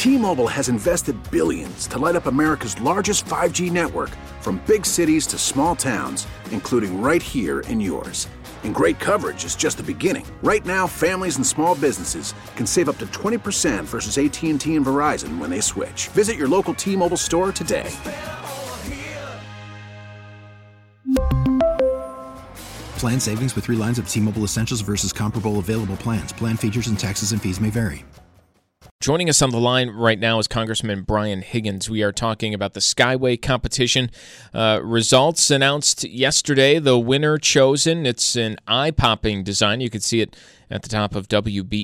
T-Mobile has invested billions to light up America's largest 5G network, from big cities to small towns, including right here in yours. And great coverage is just the beginning. Right now, families and small businesses can save up to 20% versus AT&T and Verizon when they switch. Visit your local T-Mobile store today. Plan savings with 3 lines of T-Mobile Essentials versus comparable available plans. Plan features and taxes and fees may vary. Joining us on the line right now is Congressman Brian Higgins. We are talking about the Skyway competition. Results announced yesterday. The winner chosen. It's an eye-popping design. You can see it at the top of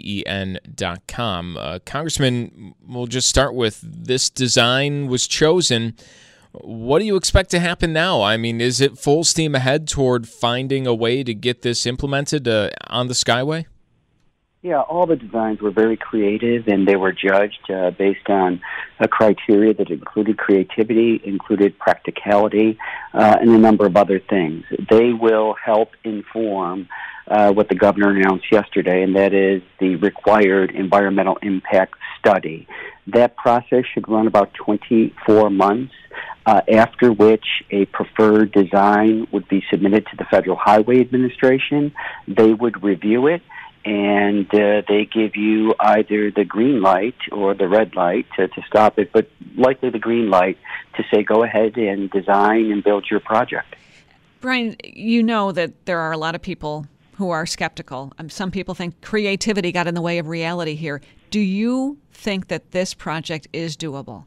WBEN.com. Congressman, we'll just start with this design was chosen. What do you expect to happen now? I mean, is it full steam ahead toward finding a way to get this implemented on the Skyway? Yeah, all the designs were very creative, and they were judged based on a criteria that included creativity, included practicality, and a number of other things. They will help inform what the governor announced yesterday, and that is the required environmental impact study. That process should run about 24 months, after which a preferred design would be submitted to the Federal Highway Administration. They would review it, and they give you either the green light or the red light to stop it, but likely the green light to say go ahead and design and build your project. Brian, you know that there are a lot of people who are skeptical. Some people think creativity got in the way of reality here. Do you think that this project is doable?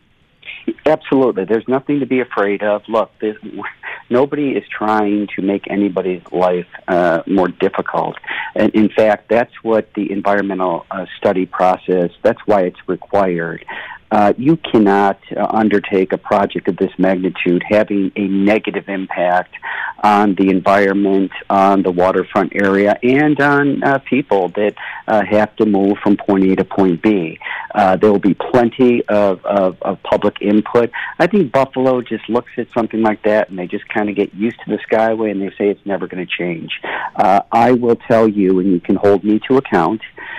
Absolutely. There's nothing to be afraid of. Look, nobody is trying to make anybody's life more difficult. And in fact, that's what the environmental study process, that's why it's required. You cannot undertake a project of this magnitude having a negative impact on the environment, on the waterfront area, and on people that have to move from point A to point B. There will be plenty of public input. I think Buffalo just looks at something like that and they just kind of get used to the Skyway and they say it's never going to change. I will tell you, and you can hold me to account,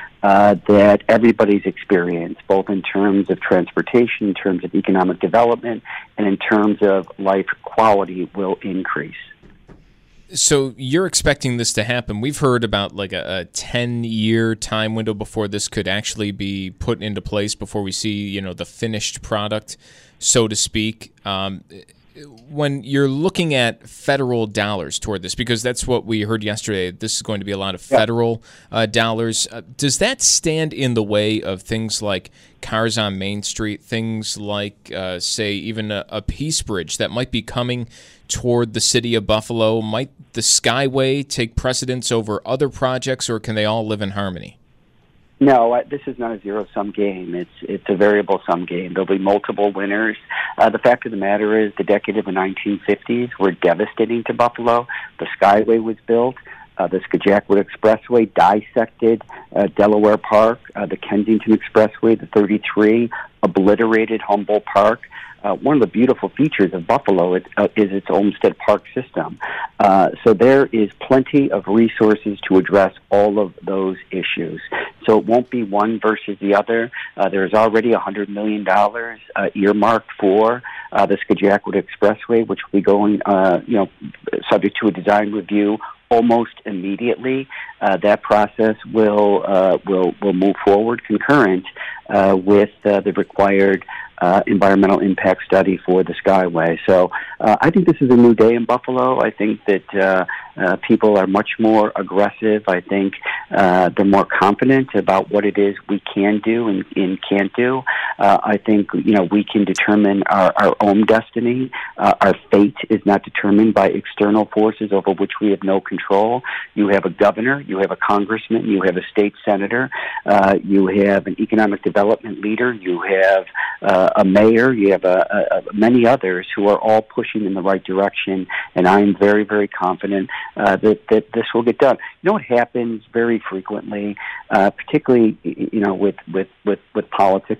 that everybody's experience, both in terms of transportation, in terms of economic development, and in terms of life quality, will increase. So you're expecting this to happen. We've heard about like a 10-year time window before this could actually be put into place, before we see, the finished product, so to speak. When you're looking at federal dollars toward this, because that's what we heard yesterday, this is going to be a lot of federal dollars. Does that stand in the way of things like cars on Main Street, things like, say, even a Peace Bridge that might be coming toward the city of Buffalo? Might the Skyway take precedence over other projects, or can they all live in harmony? No, this is not a zero-sum game. It's a variable-sum game. There'll be multiple winners. The fact of the matter is the decade of the 1950s were devastating to Buffalo. The Skyway was built. The Schaghacwood Expressway dissected Delaware Park. The Kensington Expressway, the 33, obliterated Humboldt Park. One of the beautiful features of Buffalo is its Olmsted Park system. So there is plenty of resources to address all of those issues. So it won't be one versus the other. There's already $100 million earmarked for the Schaghacwood Expressway, which will be going, subject to a design review almost immediately. That process will move forward concurrent with the required environmental impact study for the Skyway. So I think this is a new day in Buffalo. I think that people are much more aggressive. I think they're more confident about what it is we can do and can't do. I think, we can determine our own destiny. Our fate is not determined by external forces over which we have no control. You have a governor, you have a congressman, you have a state senator, you have an economic development leader, you have a mayor, you have many others who are all pushing in the right direction, and I am very, very confident that this will get done. You know what happens very frequently, particularly with politics, and politics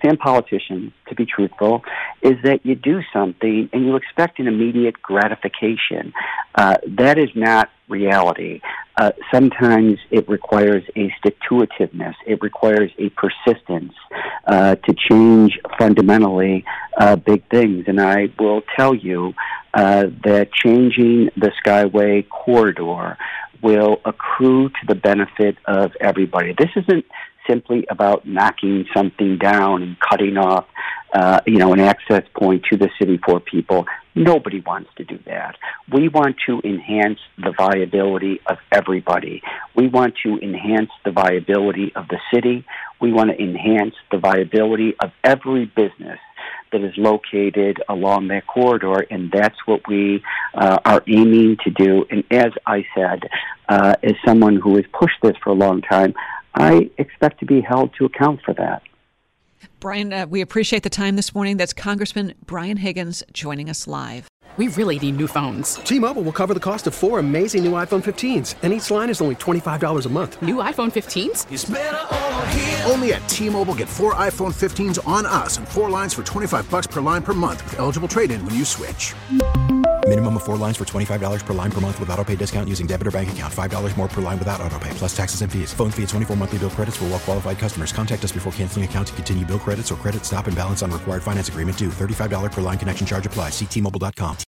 politicians, to be truthful, is that you do something and you expect an immediate gratification. That is not reality. Sometimes it requires a stick-to-itiveness. It requires a persistence to change fundamentally big things. And I will tell you that changing the Skyway corridor will accrue to the benefit of everybody. This isn't simply about knocking something down and cutting off an access point to the city for people. Nobody wants to do that. We want to enhance the viability of everybody. We want to enhance the viability of the city. We want to enhance the viability of every business that is located along that corridor, and that's what we are aiming to do. And as I said, as someone who has pushed this for a long time, I expect to be held to account for that. Brian, we appreciate the time this morning. That's Congressman Brian Higgins joining us live. We really need new phones. T-Mobile will cover the cost of 4 amazing new iPhone 15s, and each line is only $25 a month. New iPhone 15s? It's better over here. Only at T-Mobile, get 4 iPhone 15s on us and 4 lines for $25 per line per month with eligible trade-in when you switch. Minimum of 4 lines for $25 per line per month with autopay discount using debit or bank account. $5 more per line without autopay, plus taxes and fees. Phone fee at 24 monthly bill credits for well-qualified customers. Contact us before canceling account to continue bill credits or credit stop and balance on required finance agreement due. $35 per line connection charge applies. See T-Mobile.com.